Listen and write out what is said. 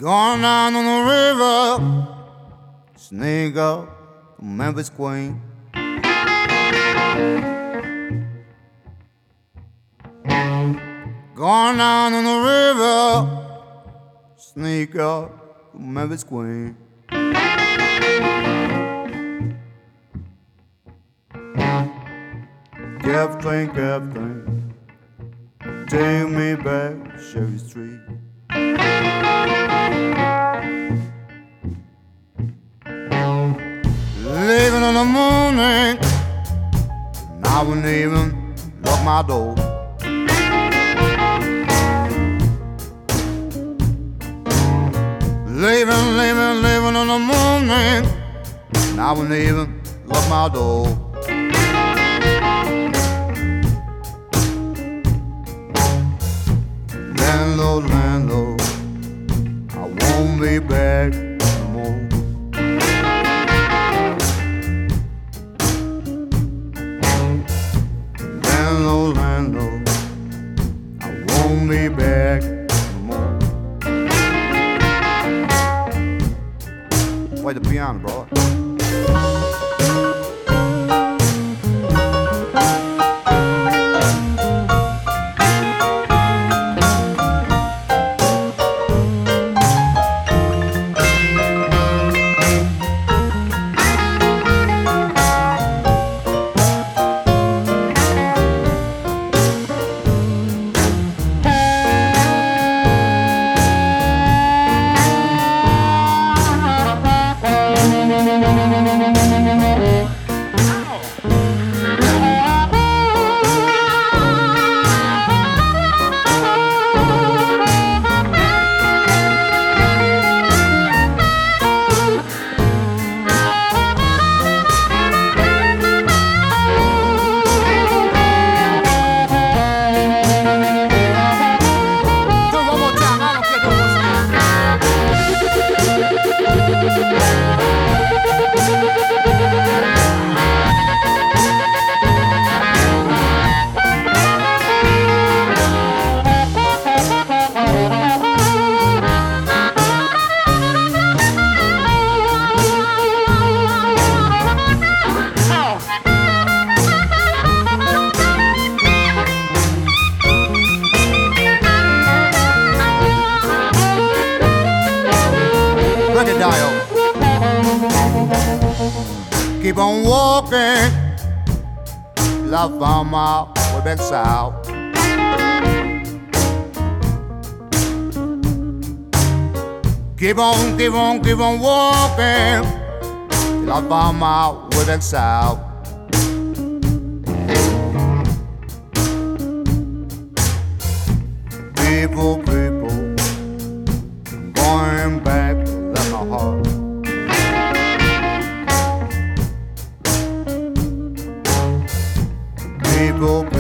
Going down on the river, sneak up from Memphis Queen. Going down on the river, sneak up from Memphis Queen. Captain, take me back to Chevy Street. Leaving in the morning, and I wouldn't even lock my door. Leaving in the morning, and I wouldn't even lock my door. Landlord, I won't be back no more. Landlord, I won't be back no more. Play the piano, bro. Keep on walking till I found my way back south. Keep on walking till I found my way back south. People, going back to let my heart. People,